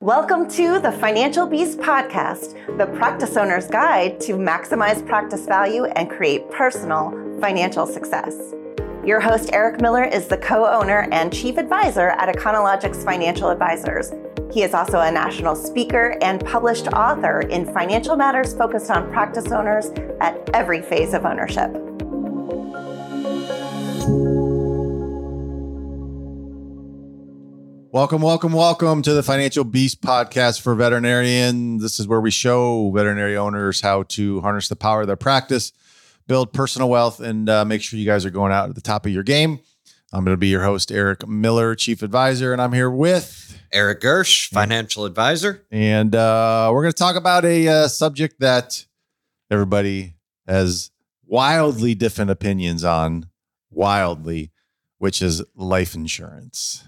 Welcome to the Financial Beast Podcast, the practice owner's guide to maximize practice value and create personal financial success. Your host, Eric Miller, is the co-owner and chief advisor at Econologics Financial Advisors. He is also a national speaker and published author in financial matters focused on practice owners at every phase of ownership. Welcome to the Financial Beast Podcast for veterinarians. This is where we show veterinary owners how to harness the power of their practice, build personal wealth, and make sure you guys are going out at the top of your game. I'm going to be your host, Eric Miller, Chief Advisor, and I'm here with Eric Gersh, Financial Advisor. And we're going to talk about a subject that everybody has wildly different opinions on, which is life insurance.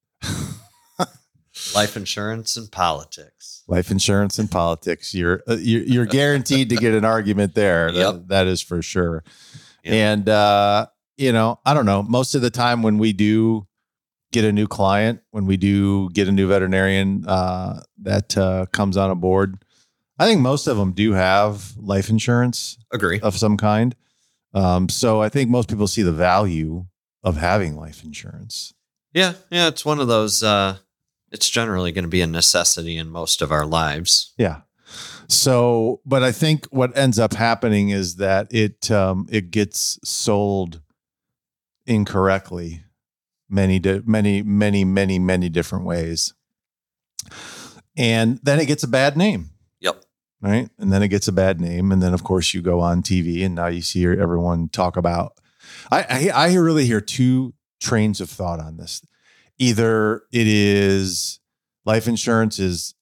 Life insurance and politics. Life insurance and politics. You're guaranteed to get an argument there. Yep. That is for sure. Yep. And I don't know. Most of the time when we do get a new client, when we do get a new veterinarian that comes on a board, I think most of them do have life insurance. Agree. Of some kind. So I think most people see the value of having life insurance. Yeah. It's one of those. It's generally going to be a necessity in most of our lives. Yeah. So, but I think what ends up happening is that it gets sold incorrectly, many different ways, and then it gets a bad name. Yep. Right. And then it gets a bad name, and then of course you go on TV, and now you see everyone talk about. I really hear two trains of thought on this. Either it is life insurance is,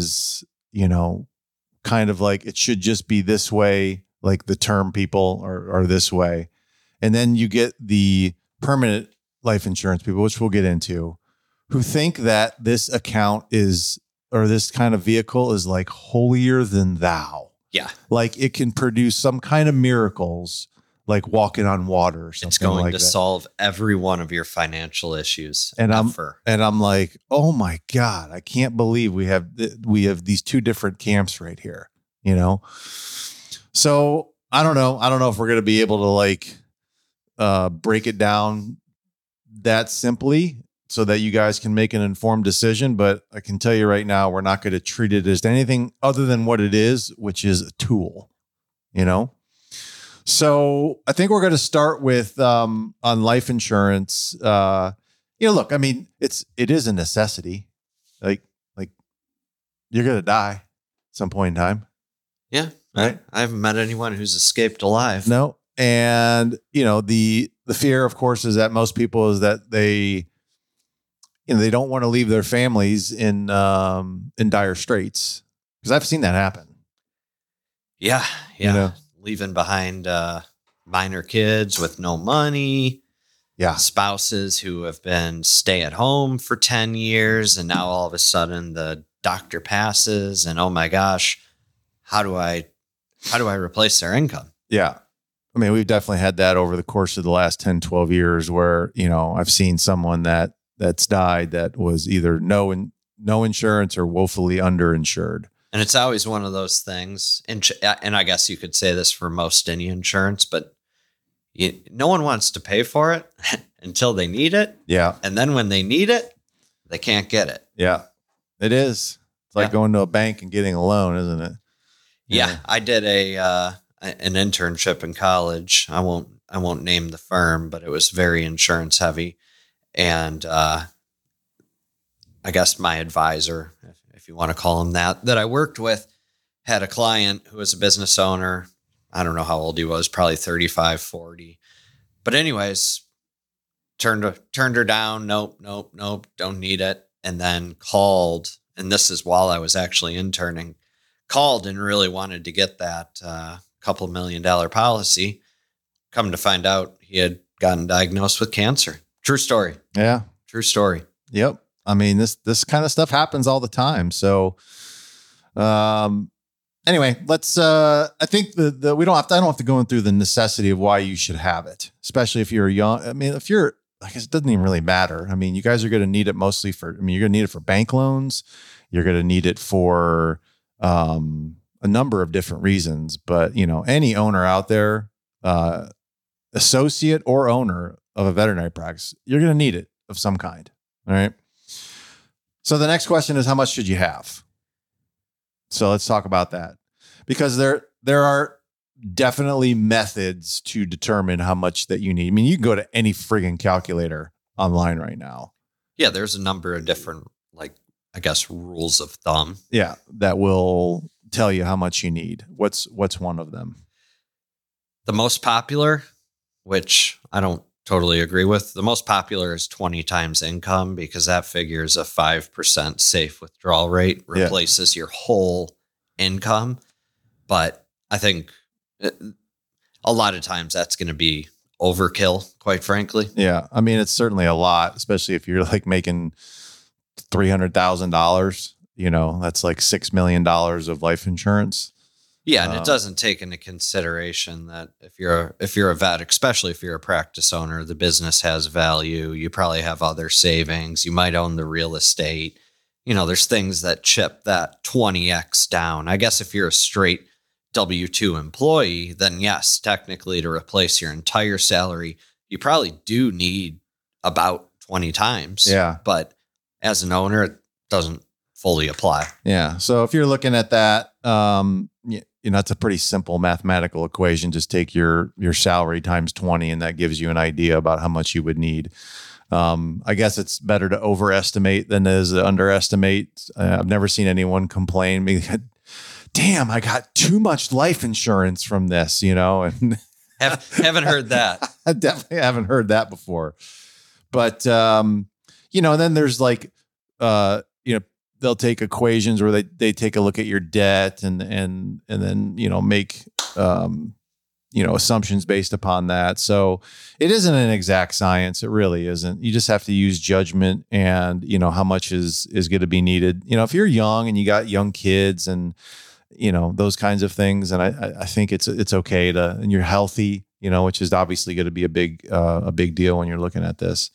kind of like it should just be this way, like the term people are this way. And then you get the permanent life insurance people, which we'll get into, who think that this account is, or this kind of vehicle is like holier than thou. Yeah. Like it can produce some kind of miracles, like walking on water or something. It's going like to that. solve every one of your financial issues. And I'm like, oh my God, I can't believe we have these two different camps right here, So I don't know. I don't know if we're going to be able to break it down that simply so that you guys can make an informed decision. But I can tell you right now, we're not going to treat it as anything other than what it is, which is a tool, So I think we're going to start with on life insurance. Look, I mean, it is a necessity. Like you're going to die at some point in time. Yeah. Right. I haven't met anyone who's escaped alive. No. And the fear, of course, is that most people is that they don't want to leave their families in dire straits, because I've seen that happen. Yeah. Leaving behind minor kids with no money. Yeah. Spouses who have been stay at home for 10 years. And now all of a sudden the doctor passes and, oh my gosh, how do I replace their income? Yeah. I mean, we've definitely had that over the course of the last 10, 12 years where, I've seen someone that's died that was either no insurance or woefully underinsured. And it's always one of those things, and I guess you could say this for most any insurance, but no one wants to pay for it until they need it. Yeah. And then when they need it, they can't get it. Yeah, it is. It's like going to a bank and getting a loan, isn't it? Yeah. I did an internship in college. I won't name the firm, but it was very insurance heavy. And I guess my advisor, if you want to call him that I worked with, had a client who was a business owner. I don't know how old he was, probably 35, 40. But anyways, turned her down. Nope, don't need it. And then called, and this is while I was actually interning, called and really wanted to get that couple $1 million policy. Come to find out he had gotten diagnosed with cancer. True story. Yeah. True story. Yep. I mean, this kind of stuff happens all the time. So, anyway, let's, I think I don't have to go through the necessity of why you should have it, especially if you're young. I mean, if you're, I guess it doesn't even really matter. I mean, you guys are going to need it mostly you're going to need it for bank loans. You're going to need it for a number of different reasons. But, any owner out there, associate or owner of a veterinary practice, you're going to need it of some kind. All right. So the next question is, how much should you have? So let's talk about that, because there are definitely methods to determine how much that you need. I mean, you can go to any friggin' calculator online right now. Yeah, there's a number of different, rules of thumb. Yeah, that will tell you how much you need. What's one of them? The most popular, which I don't totally agree with, the most popular is 20 times income, because that figures a 5% safe withdrawal rate replaces your whole income. But I think a lot of times that's going to be overkill, quite frankly. Yeah. I mean, it's certainly a lot, especially if you're like making $300,000, that's like $6 million of life insurance. Yeah. And it doesn't take into consideration that if you're a vet, especially if you're a practice owner, the business has value. You probably have other savings. You might own the real estate. There's things that chip that 20x down. I guess if you're a straight W-2 employee, then yes, technically to replace your entire salary, you probably do need about 20 times. Yeah. But as an owner, it doesn't fully apply. Yeah. So if you're looking at that, it's a pretty simple mathematical equation. Just take your salary times 20, and that gives you an idea about how much you would need. I guess it's better to overestimate than it is to underestimate. I've never seen anyone complain, damn, I got too much life insurance from this, and haven't heard that. I definitely haven't heard that before. But, then there's like, they'll take equations where they take a look at your debt and then, make, assumptions based upon that. So it isn't an exact science. It really isn't. You just have to use judgment and, how much is going to be needed. If you're young and you got young kids and, those kinds of things. And I think it's okay and you're healthy, which is obviously going to be a big deal when you're looking at this.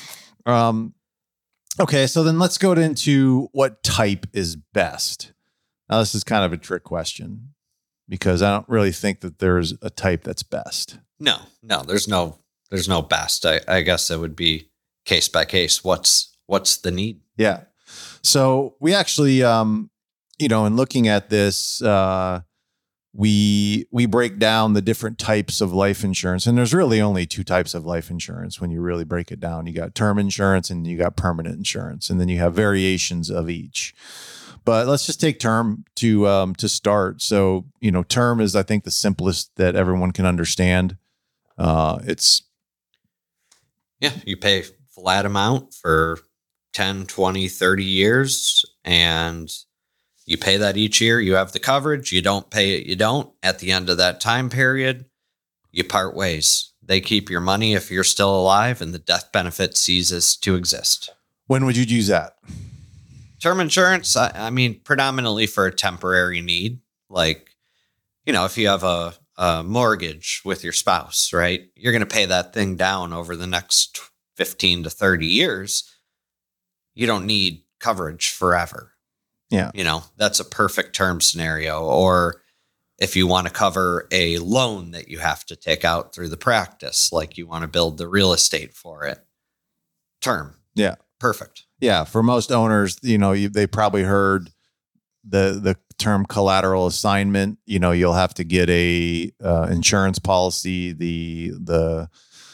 Okay. So then let's go into what type is best. Now, this is kind of a trick question, because I don't really think that there's a type that's best. No, there's no best. I guess it would be case by case. What's the need? Yeah. So we actually, in looking at this, we break down the different types of life insurance, and there's really only two types of life insurance when you really break it down. You got term insurance and you got permanent insurance, and then you have variations of each. But let's just take term to start. So, term is, I think, the simplest that everyone can understand. You pay flat amount for 10, 20, 30 years, and you pay that each year. You have the coverage. You don't pay it. You don't. At the end of that time period, you part ways. They keep your money if you're still alive, and the death benefit ceases to exist. When would you use that? Term insurance, I mean, predominantly for a temporary need. Like, if you have a mortgage with your spouse, right? You're going to pay that thing down over the next 15 to 30 years. You don't need coverage forever. Yeah. That's a perfect term scenario. Or if you want to cover a loan that you have to take out through the practice, like you want to build the real estate for it, term. Yeah. Perfect. Yeah. For most owners, they probably heard the term collateral assignment. You'll have to get a insurance policy. The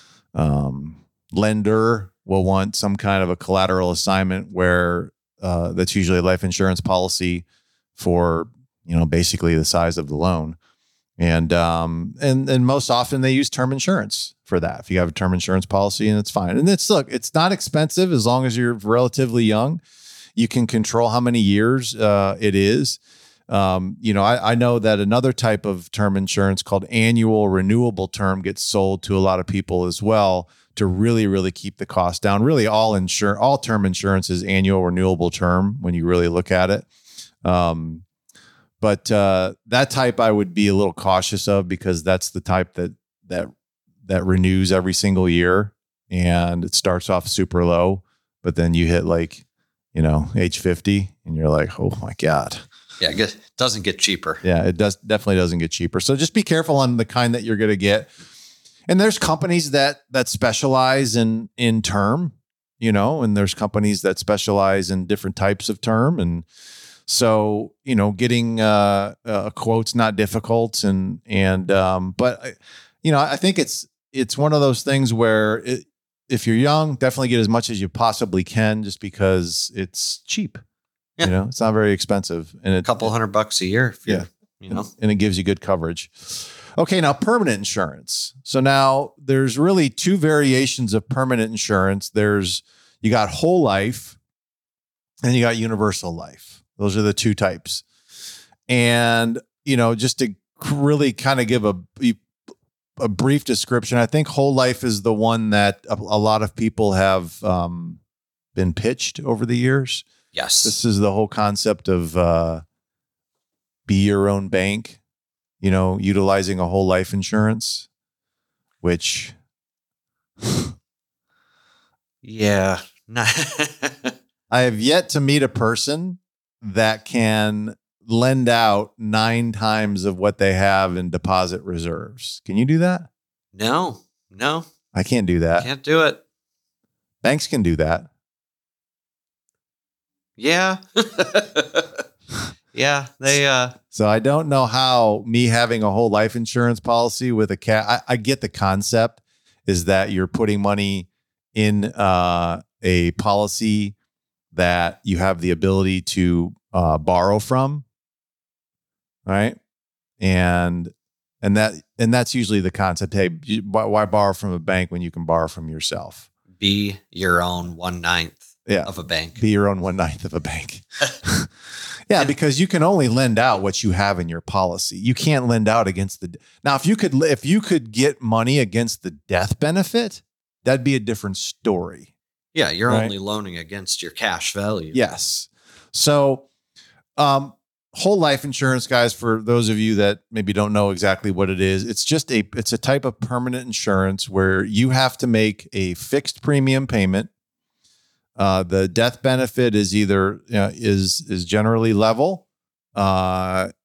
lender will want some kind of a collateral assignment where that's usually a life insurance policy for, basically the size of the loan. And most often they use term insurance for that. If you have a term insurance policy, and it's fine. And it's not expensive as long as you're relatively young. You can control how many years it is. I know that another type of term insurance called annual renewable term gets sold to a lot of people as well, to really, really keep the cost down. Really, all term insurance is annual renewable term when you really look at it. But that type I would be a little cautious of, because that's the type that renews every single year, and it starts off super low, but then you hit like age 50, and you're like, oh my God. Yeah, it doesn't get cheaper. Yeah, it definitely doesn't get cheaper. So just be careful on the kind that you're going to get. And there's companies that specialize in term, and there's companies that specialize in different types of term. And so, getting a quote's not difficult. But I think it's one of those things where if you're young, definitely get as much as you possibly can, just because it's cheap. Yeah. It's not very expensive, and a couple $100 a year. And it gives you good coverage. Okay. Now, permanent insurance. So now there's really two variations of permanent insurance. You got whole life and you got universal life. Those are the two types. And, just to really kind of give a brief description, I think whole life is the one that a lot of people have been pitched over the years. Yes. This is the whole concept of be your own bank, utilizing a whole life insurance, which. Yeah. I have yet to meet a person that can lend out 9 times of what they have in deposit reserves. Can you do that? No. I can't do that. Can't do it. Banks can do that. Yeah. Yeah. They, So I don't know how me having a whole life insurance policy with a cat, I get the concept is that you're putting money in a policy that you have the ability to borrow from. Right. And that's usually the concept. Hey, why borrow from a bank when you can borrow from yourself? Be your own 1/9 of a bank. Be your own 1/9 of a bank. Yeah, because you can only lend out what you have in your policy. You can't lend out against now. If you could get money against the death benefit, that'd be a different story. Yeah, you're only loaning against your cash value. Yes. So, whole life insurance, guys, for those of you that maybe don't know exactly what it is, it's a type of permanent insurance where you have to make a fixed premium payment. The death benefit is either is generally level, but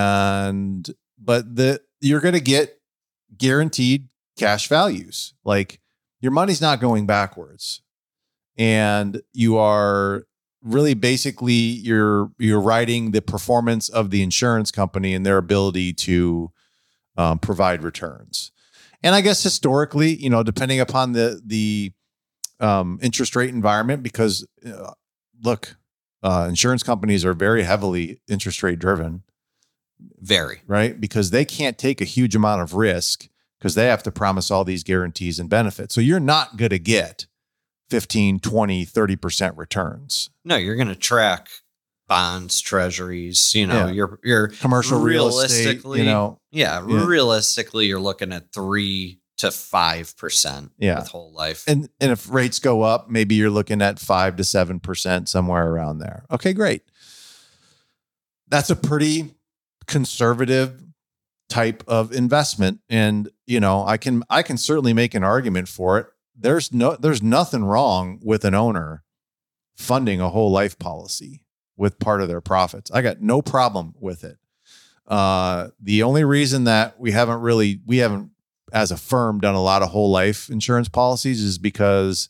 you're going to get guaranteed cash values. Like your money's not going backwards, and you are really basically you're riding the performance of the insurance company and their ability to provide returns. And I guess historically, depending upon the interest rate environment, because insurance companies are very heavily interest rate driven. Very. Right. Because they can't take a huge amount of risk because they have to promise all these guarantees and benefits. So you're not going to get 15, 20, 30% returns. No, you're going to track bonds, treasuries, your commercial real estate, realistically, you're looking at 3 to 5% with whole life. And if rates go up, maybe you're looking at 5 to 7%, somewhere around there. Okay, great. That's a pretty conservative type of investment. And, I can certainly make an argument for it. There's nothing wrong with an owner funding a whole life policy with part of their profits. I got no problem with it. The only reason that we haven't as a firm done a lot of whole life insurance policies is because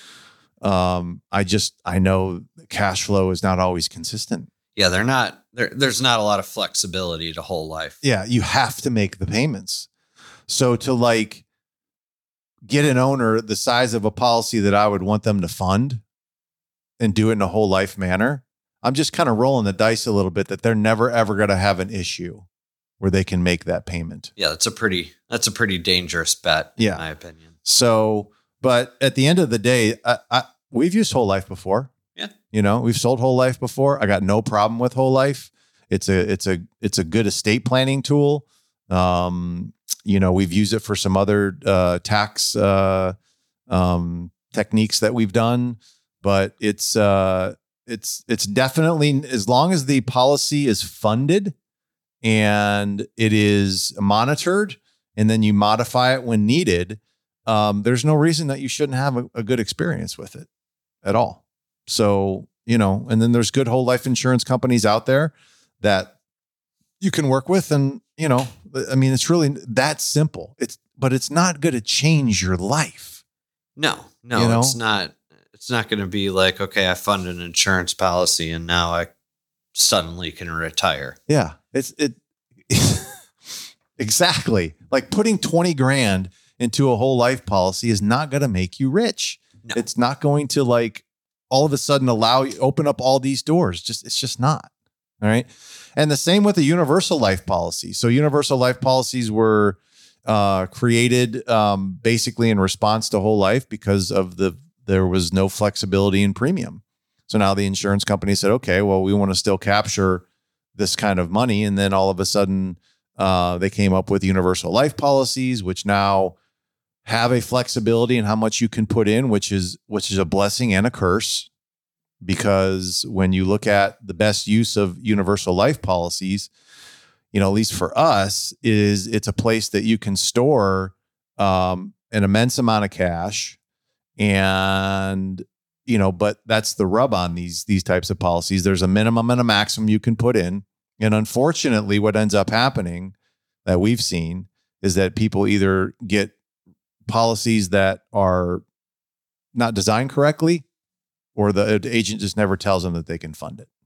I know cash flow is not always consistent. Yeah, they're not there's not a lot of flexibility to whole life. Yeah, you have to make the payments. So to get an owner the size of a policy that I would want them to fund and do it in a whole life manner, I'm just kind of rolling the dice a little bit that they're never, ever going to have an issue where they can make that payment. Yeah, that's a pretty dangerous bet, in my opinion. So, but at the end of the day, we've used whole life before. Yeah. We've sold whole life before. I got no problem with whole life. It's a good estate planning tool. We've used it for some other tax techniques that we've done, but it's definitely, as long as the policy is funded and it is monitored, and then you modify it when needed, there's no reason that you shouldn't have a good experience with it at all. So, and then there's good whole life insurance companies out there that you can work with. And, it's really that simple. But it's not going to change your life. No, it's not. It's not going to be like, okay, I fund an insurance policy and now I suddenly can retire. Yeah, exactly. Like putting 20 grand into a whole life policy is not going to make you rich. No. It's not going to like all of a sudden open up all these doors. It's just not. All right. And the same with the universal life policy. So universal life policies were created basically in response to whole life because of there was no flexibility in premium. So now the insurance company said, okay, well, we want to still capture this kind of money. And then all of a sudden they came up with universal life policies, which now have a flexibility in how much you can put in, which is a blessing and a curse. Because when you look at the best use of universal life policies, at least for us, it's a place that you can store an immense amount of cash. And, but that's the rub on these types of policies. There's a minimum and a maximum you can put in. And unfortunately, what ends up happening that we've seen is that people either get policies that are not designed correctly, or the agent just never tells them that they can fund it.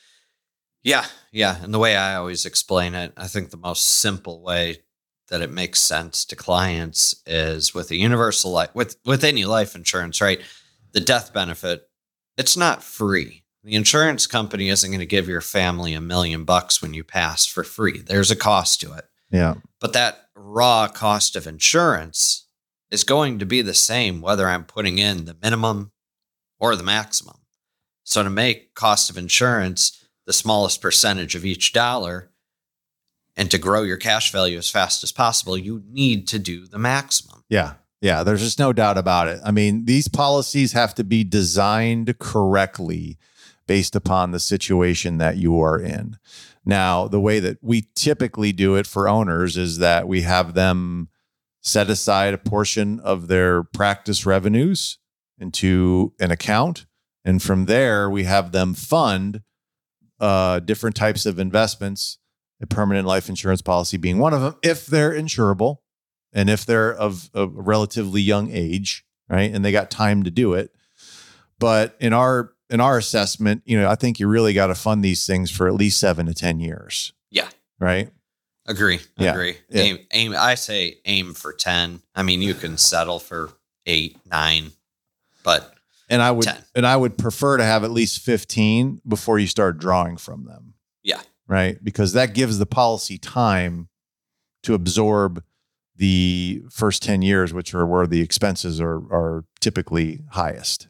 Yeah. And the way I always explain it, I think the most simple way that it makes sense to clients is with a universal life, with any life insurance, right? The death benefit, it's not free. The insurance company isn't going to give your family $1 million when you pass for free. There's a cost to it. Yeah. But that raw cost of insurance is going to be the same whether I'm putting in the minimum or the maximum. So to make cost of insurance the smallest percentage of each dollar and to grow your cash value as fast as possible, you need to do the maximum. Yeah. There's just no doubt about it. I mean, these policies have to be designed correctly based upon the situation that you are in. Now, the way that we typically do it for owners is that we have them set aside a portion of their practice revenues into an account. And from there, we have them fund different types of investments, a permanent life insurance policy being one of them, if they're insurable and if they're of a relatively young age, right? And they got time to do it. But in our assessment, I think you really got to fund these things for at least 7 to 10 years. Yeah. Right. Agree. Yeah. Aim. I say aim for 10. I mean, you can settle for 8, 9, but I would 10. prefer to have at least 15 before you start drawing from them. Yeah. Right. Because that gives the policy time to absorb the first 10 years, which are where the expenses are typically highest,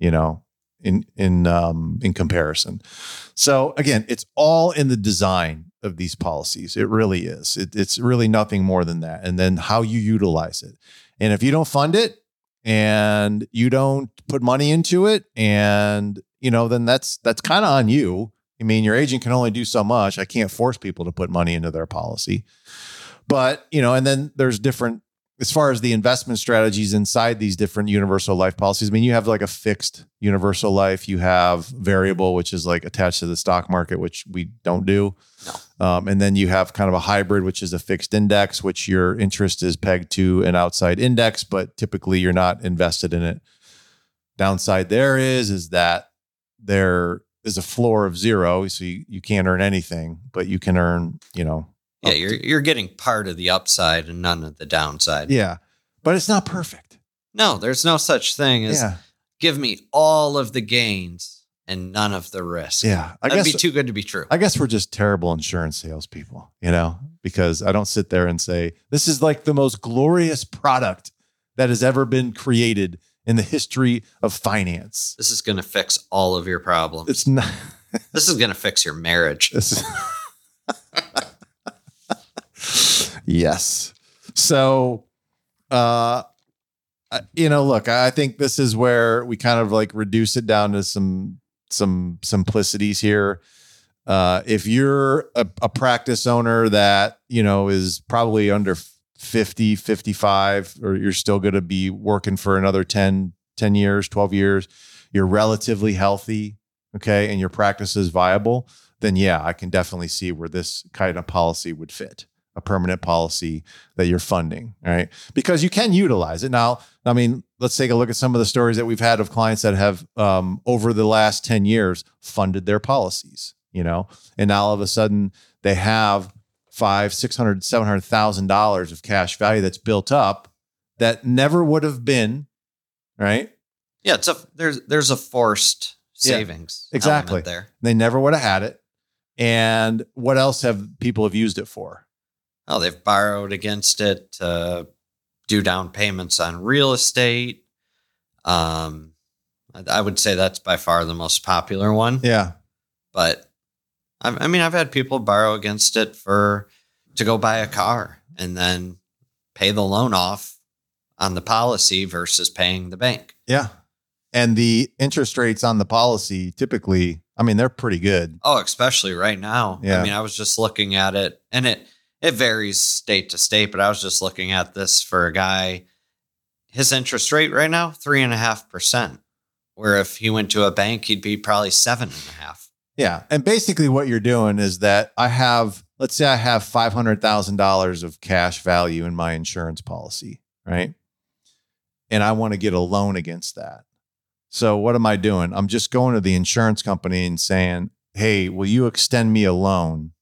in comparison. So again, it's all in the design of these policies. It really is. It's really nothing more than that. And then how you utilize it. And if you don't fund it and you don't put money into it, and then that's kind of on you. I mean, your agent can only do so much. I can't force people to put money into their policy. But, and then there's different, as far as the investment strategies inside these different universal life policies. I mean, you have like a fixed universal life. You have variable, which is like attached to the stock market, which we don't do. No. And then you have kind of a hybrid, which is a fixed index, which your interest is pegged to an outside index, but typically you're not invested in it. Downside there is that there is a floor of 0. So you can't earn anything, but you can earn, Yeah, you're getting part of the upside and none of the downside. Yeah, but it's not perfect. No, there's no such thing as give me all of the gains and none of the risk. Yeah, That'd be too good to be true. I guess we're just terrible insurance salespeople, because I don't sit there and say, this is like the most glorious product that has ever been created in the history of finance. This is going to fix all of your problems. It's not. This is going to fix your marriage. Yes. So, look, I think this is where we kind of like reduce it down to some simplicities here. If you're a practice owner that, is probably under 50, 55, or you're still going to be working for another 10 years, 12 years, you're relatively healthy, okay, and your practice is viable, then yeah, I can definitely see where this kind of policy would fit, a permanent policy that you're funding, right? Because you can utilize it. Now, I mean, let's take a look at some of the stories that we've had of clients that have, over the last 10 years, funded their policies, and now all of a sudden they have $500,000, $600,000, $700,000 of cash value that's built up that never would have been, right? Yeah, there's a forced savings exactly there. They never would have had it. And what else have people used it for? Oh, they've borrowed against it to do down payments on real estate. I would say that's by far the most popular one. Yeah. But I mean, I've had people borrow against it to go buy a car and then pay the loan off on the policy versus paying the bank. Yeah. And the interest rates on the policy typically, I mean, they're pretty good. Oh, especially right now. Yeah. I mean, I was just looking at it, and it varies state to state, but I was just looking at this for a guy. His interest rate right now, 3.5%. Where if he went to a bank, he'd be probably 7.5%. Yeah. And basically what you're doing is that let's say I have $500,000 of cash value in my insurance policy, right? And I want to get a loan against that. So what am I doing? I'm just going to the insurance company and saying, hey, will you extend me a loan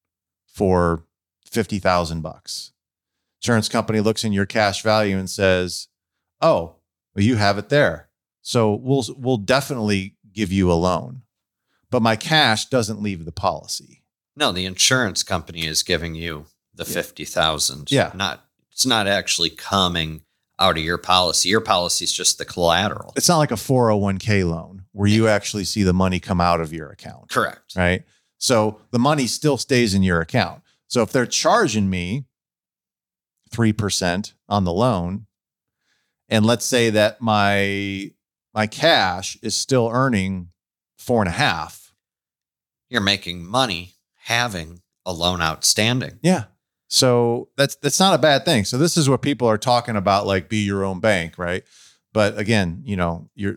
for $50,000? Insurance company looks in your cash value and says, oh, well, you have it there. So we'll definitely give you a loan. But my cash doesn't leave the policy. No, the insurance company is giving you the 50,000. Yeah. It's not actually coming out of your policy. Your policy is just the collateral. It's not like a 401k loan where you actually see the money come out of your account. Correct. Right. So the money still stays in your account. So if they're charging me 3% on the loan, and let's say that my cash is still earning 4.5%. You're making money having a loan outstanding. Yeah. So that's not a bad thing. So this is what people are talking about, like be your own bank, right? But again, you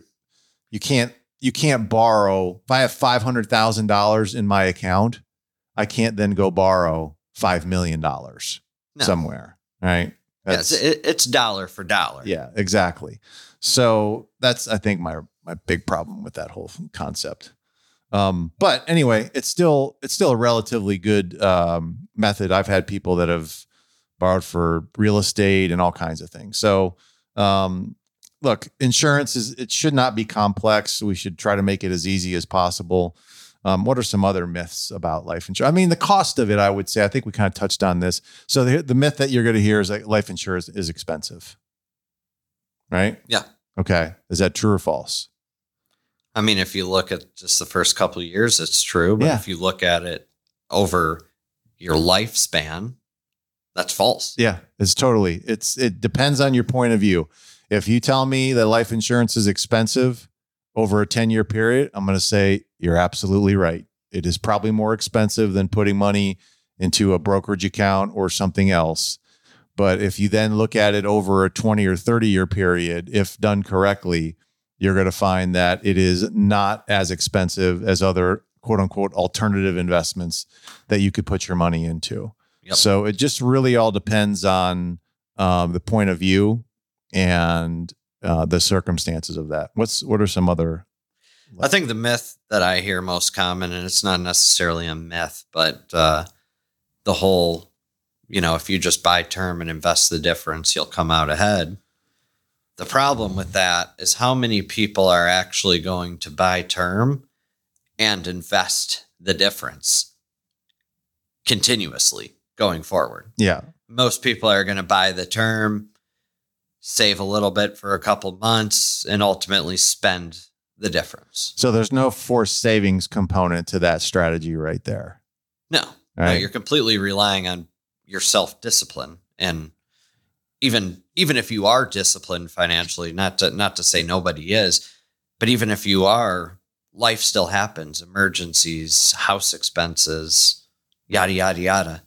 can't borrow. If I have $500,000 in my account, I can't then go borrow $5 million somewhere, right? Yes, it's dollar for dollar. Yeah, exactly. So that's, I think, my big problem with that whole concept. But anyway, it's still a relatively good method. I've had people that have borrowed for real estate and all kinds of things. So, look, insurance it should not be complex. We should try to make it as easy as possible. What are some other myths about life insurance? I mean, the cost of it, I would say, I think we kind of touched on this. So the myth that you're going to hear is that life insurance is expensive, right? Yeah. Okay. Is that true or false? I mean, if you look at just the first couple of years, it's true. But if you look at it over your lifespan, that's false. Yeah, it depends on your point of view. If you tell me that life insurance is expensive over a 10-year period, I'm going to say you're absolutely right. It is probably more expensive than putting money into a brokerage account or something else. But if you then look at it over a 20 or 30-year period, if done correctly, you're going to find that it is not as expensive as other quote unquote alternative investments that you could put your money into. Yep. So it just really all depends on the point of view and the circumstances of that. What are some other? I think the myth that I hear most common, and it's not necessarily a myth, but the whole, if you just buy term and invest the difference, you'll come out ahead. The problem with that is how many people are actually going to buy term and invest the difference continuously going forward. Yeah. Most people are going to buy the term, save a little bit for a couple months, and ultimately spend the difference. So there's no forced savings component to that strategy right there. No. Right. No, you're completely relying on your self-discipline. And even if you are disciplined financially, not to say nobody is, but even if you are, life still happens, emergencies, house expenses, yada, yada, yada.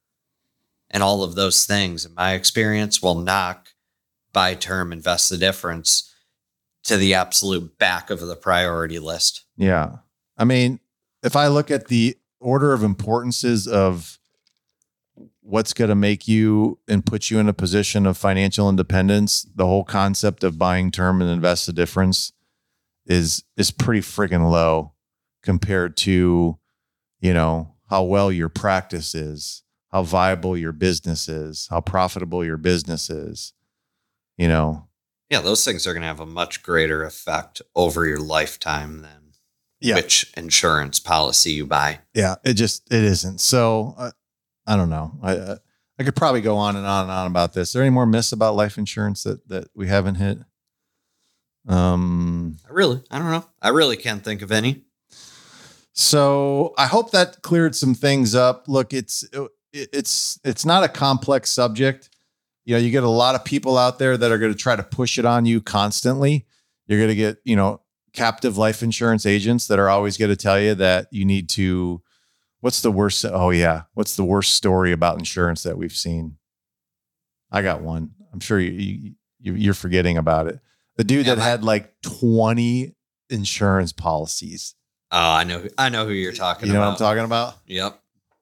And all of those things, in my experience, will knock buy term, invest the difference to the absolute back of the priority list. Yeah. I mean, if I look at the order of importances of what's going to make you and put you in a position of financial independence, the whole concept of buying term and invest the difference is pretty friggin' low compared to, you know, how well your practice is, how viable your business is, how profitable your business is, you know. Yeah, those things are going to have a much greater effect over your lifetime than which insurance policy you buy. Yeah, it isn't. So I don't know. I could probably go on and on and on about this. Are there any more myths about life insurance that we haven't hit? I don't know. I really can't think of any. So I hope that cleared some things up. Look, it's not a complex subject. You know, you get a lot of people out there that are going to try to push it on you constantly. You're going to get, you know, captive life insurance agents that are always going to tell you that you need to, what's the worst? Oh yeah. What's the worst story about insurance that we've seen? I got one. I'm sure you're forgetting about it. The dude that had like 20 insurance policies. Oh, I know who you're talking about. You know what I'm talking about? Yep.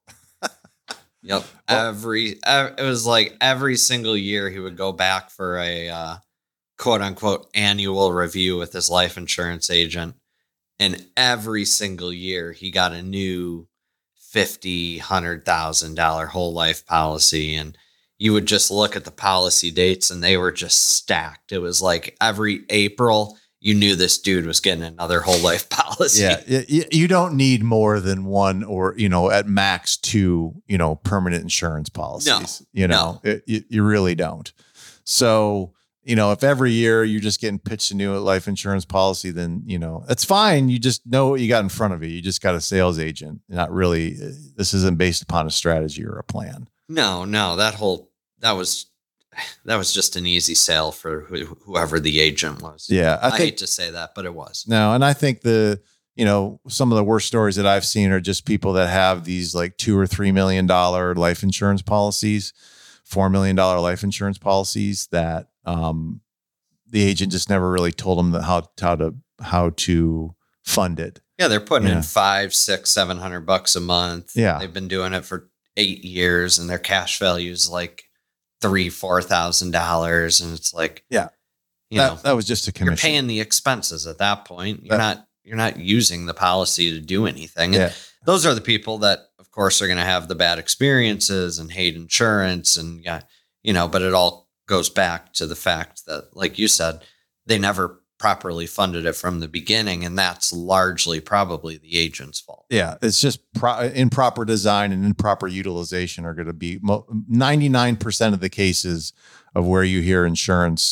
Yep. It was like every single year he would go back for a quote unquote annual review with his life insurance agent. And every single year he got a new $50,000, $100,000 whole life policy. And you would just look at the policy dates and they were just stacked. It was like every April you knew this dude was getting another whole life policy. Yeah. You don't need more than one or, you know, at max 2, you know, permanent insurance policies. You really don't. So, you know, if every year you're just getting pitched a new life insurance policy, then, you know, it's fine. You just know what you got in front of you. You just got a sales agent. Not really. This isn't based upon a strategy or a plan. No, that was just an easy sale for whoever the agent was. Yeah. I hate to say that, but it was. No. And I think some of the worst stories that I've seen are just people that have these like $2 or $3 million life insurance policies, $4 million life insurance policies that the agent just never really told them how to fund it. Yeah. They're putting in $500, $600, $700 a month. Yeah. They've been doing it for 8 years and their cash value is like $3,000-$4,000, and it's like, that was just a commission. You're paying the expenses at that point. You're not using the policy to do anything. And those are the people that, of course, are going to have the bad experiences and hate insurance, and but it all goes back to the fact that, like you said, they never properly funded it from the beginning, and that's largely probably the agent's fault. Yeah, it's just improper design and improper utilization are going to be 99% of the cases of where you hear insurance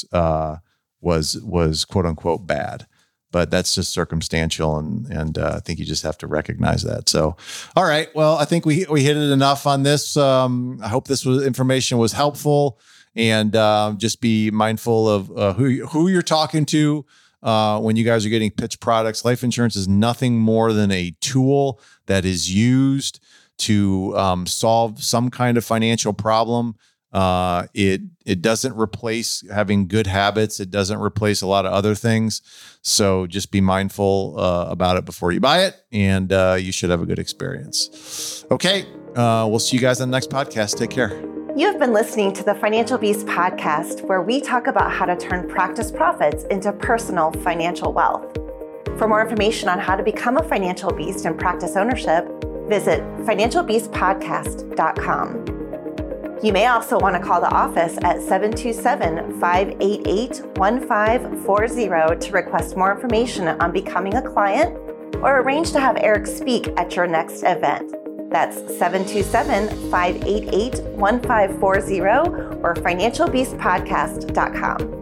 was quote unquote bad, but that's just circumstantial, and I think you just have to recognize that. So, all right, well, I think we hit it enough on this. I hope this information was helpful. And just be mindful of who you're talking to when you guys are getting pitched products. Life insurance is nothing more than a tool that is used to solve some kind of financial problem. It doesn't replace having good habits. It doesn't replace a lot of other things. So just be mindful about it before you buy it, and you should have a good experience. Okay, we'll see you guys on the next podcast. Take care. You have been listening to the Financial Beast podcast, where we talk about how to turn practice profits into personal financial wealth. For more information on how to become a financial beast and practice ownership, visit financialbeastpodcast.com. You may also want to call the office at 727-588-1540 to request more information on becoming a client or arrange to have Eric speak at your next event. That's 727-588-1540 or financialbeastpodcast.com.